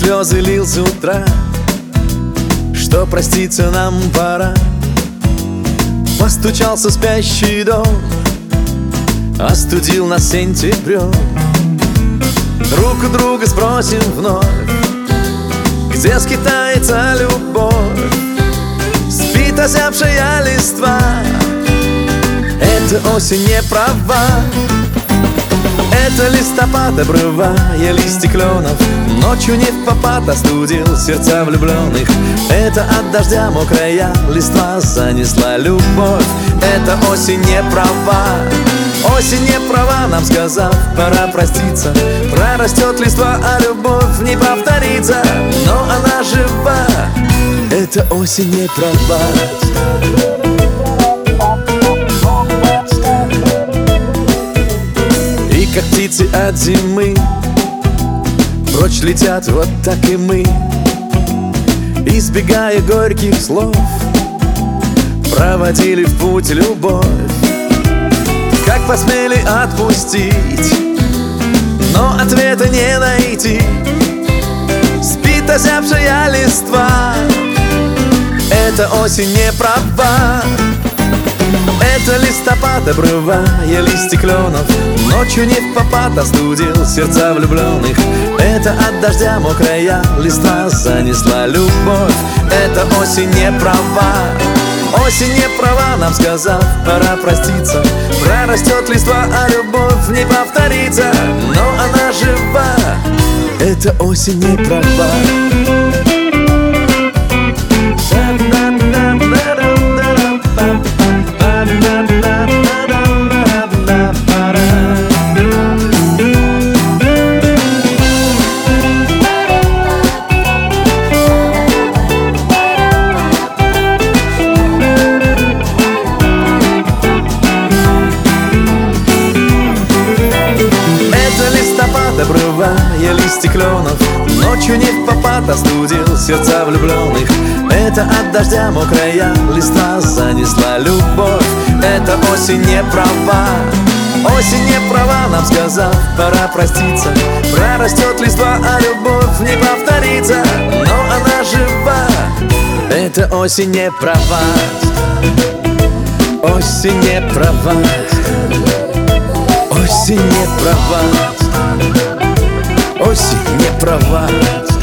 слезы лил с утра, что проститься нам пора. Постучался спящий дом, остудил нас сентябрем. Друг у друга спросим вновь, где скитается любовь. Спит озябшая листва, это осень не права. Это листопад, обрывая листья кленов, ночью не впопад остудил сердца влюбленных. Это от дождя мокрая листва занесла любовь. Это осень не права, осень не права, нам сказав, пора проститься. Прорастет листва, а любовь не повторится, но она жива. Это осень не права. И как птицы от зимы прочь летят, вот так и мы, избегая горьких слов, проводили в путь любовь. Как посмели отпустить, но ответа не найти. Спит озябшая листва, это осень не права. Это листопад, обрывая листья кленов, ночью не впопад остудил сердца влюбленных. Это от дождя мокрая листва занесла любовь. Это осень не права, осень не права, нам сказав, пора проститься. Прорастет листва, а любовь не повторится, но она жива. Это осень не права. Обрывая листья кленов, ночью не впопад остудил сердца влюбленных. Это от дождя мокрая листва занесла любовь. Это осень не права, осень не права, нам сказав, пора проститься. Прорастет листва, а любовь не повторится, но она жива. Это осень не права, осень не права, осень не права, осень не права.